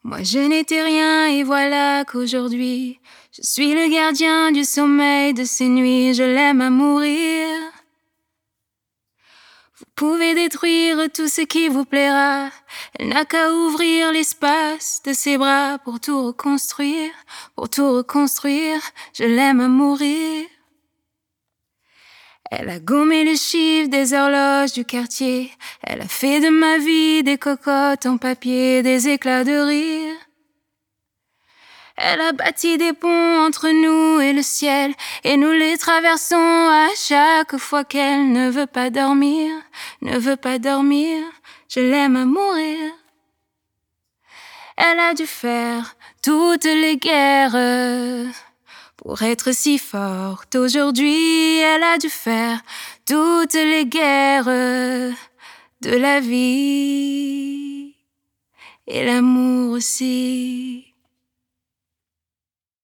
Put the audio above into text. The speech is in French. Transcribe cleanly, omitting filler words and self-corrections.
Moi je n'étais rien et voilà qu'aujourd'hui je suis le gardien du sommeil de ces nuits, je l'aime à mourir. Vous pouvez détruire tout ce qui vous plaira, elle n'a qu'à ouvrir l'espace de ses bras pour tout reconstruire, je l'aime à mourir. Elle a gommé les chiffres des horloges du quartier, elle a fait de ma vie des cocottes en papier, des éclats de rire. Elle a bâti des ponts entre nous et le ciel, et nous les traversons à chaque fois qu'elle ne veut pas dormir, je l'aime à mourir. Elle a dû faire toutes les guerres pour être si forte aujourd'hui, elle a dû faire toutes les guerres de la vie et l'amour aussi.